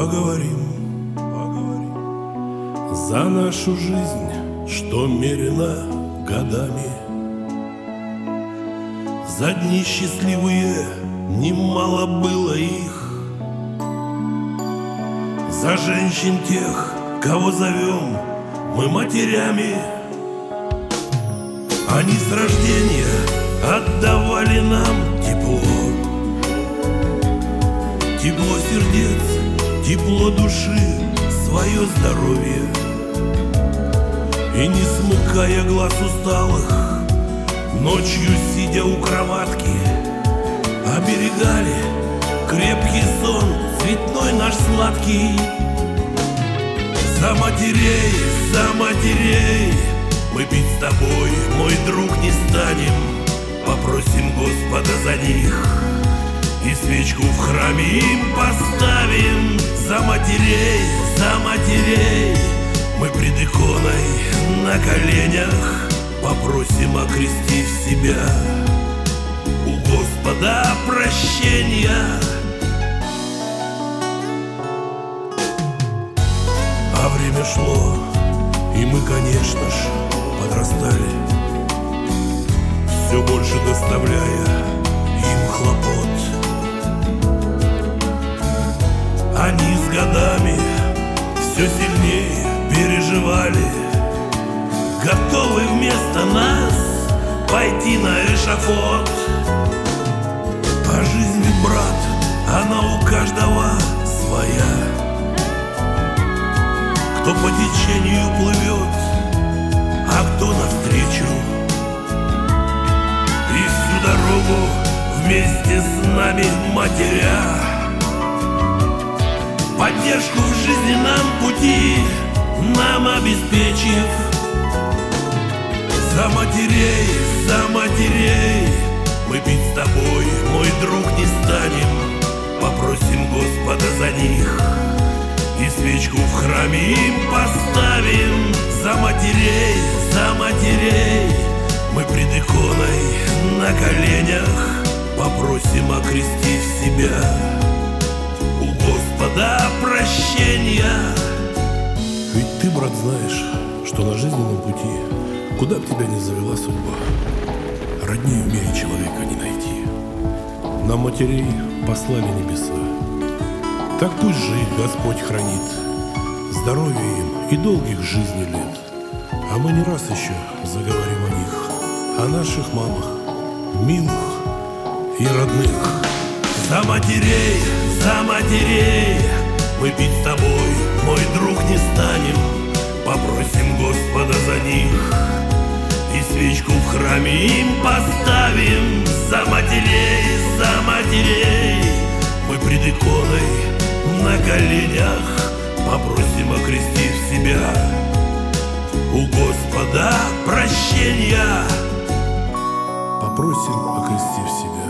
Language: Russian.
Поговорим за нашу жизнь, что мерена годами. За дни счастливые немало было их, за женщин тех, кого зовем мы матерями. Они с рождения отдавали нам тепло, тепло сердец, тепло души, свое здоровье. И не смыкая глаз усталых, ночью сидя у кроватки, оберегали крепкий сон, цветной наш сладкий. За матерей мы пить с тобой, мой друг, не станем. Попросим Господа за них и свечку в храме им поставим. За матерей мы пред иконой на коленях попросим, окрестив себя, у Господа прощения. А время шло, и мы, конечно ж, подрастали, все больше доставляя им хлопот. Они с годами все сильнее переживали, готовы вместо нас пойти на эшафот. А жизнь ведь, брат, она у каждого своя. Кто по течению плывет, а кто навстречу. И всю дорогу вместе с нами матеря, поддержку в жизненном пути нам обеспечив. За матерей мы пить с тобой, мой друг, не станем. Попросим Господа за них и свечку в храме им поставим. За матерей мы пред иконой на коленях попросим, окрестив себя, у Господа прощения. Ведь ты, брат, знаешь, что на жизненном пути, куда б тебя ни завела судьба, роднее в мире человека не найти. Нам матерей послали небеса, так пусть же их Господь хранит, здоровья им и долгих жизней лет. А мы не раз еще заговорим о них, о наших мамах, милых и родных. За матерей мы пить с тобой, мой друг, не станем. Попросим Господа за них и свечку в храме им поставим. За матерей мы пред иконой на коленях попросим, окрестив себя, у Господа прощения. Попросим, окрестив себя.